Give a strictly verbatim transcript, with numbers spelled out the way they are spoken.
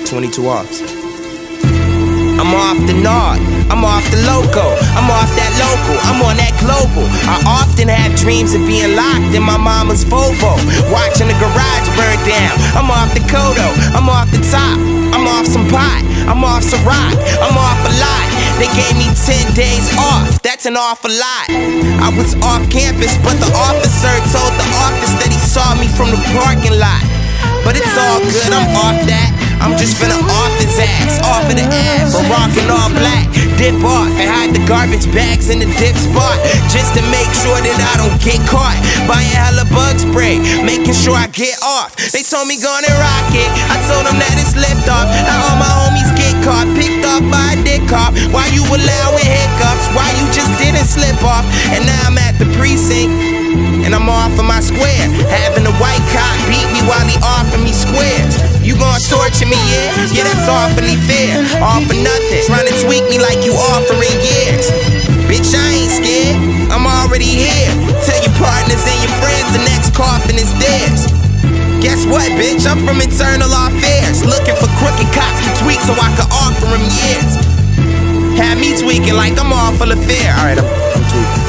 twenty-two offs. I'm off the Nord, I'm off the loco, I'm off that local, I'm on that global. I often have dreams of being locked in my mama's Volvo, watching the garage burn down. I'm off the Kodo, I'm off the top, I'm off some pot, I'm off some rock, I'm off a lot. They gave me ten days off, that's an awful lot. I was off campus, but the officer told the office that he saw me from the parking lot. But it's all good, I'm off that. I'm just finna off his ass, off of the ass. I'm rockin' all black, dip off and hide the garbage bags in the dip spot, just to make sure that I don't get caught. Buying hella bug spray, making sure I get off. They told me go and rock it, I told them that it's lift off. Now all my homies get caught, picked up by a dick cop. Why you allowing hiccups? Why you just didn't slip off? And now I'm at the precinct, and I'm off of my square, having a white cop beat me while he offered me squares. You gon' torture me, yeah? Yeah, that's awfully fair. All for nothing, trying to tweak me like you offering years. Bitch, I ain't scared, I'm already here. Tell your partners and your friends the next coffin is theirs. Guess what, bitch? I'm from Internal Affairs, looking for crooked cops to tweak so I can offer them years. Have me tweaking like I'm all full of fear. Alright, I'm, I'm tweaking.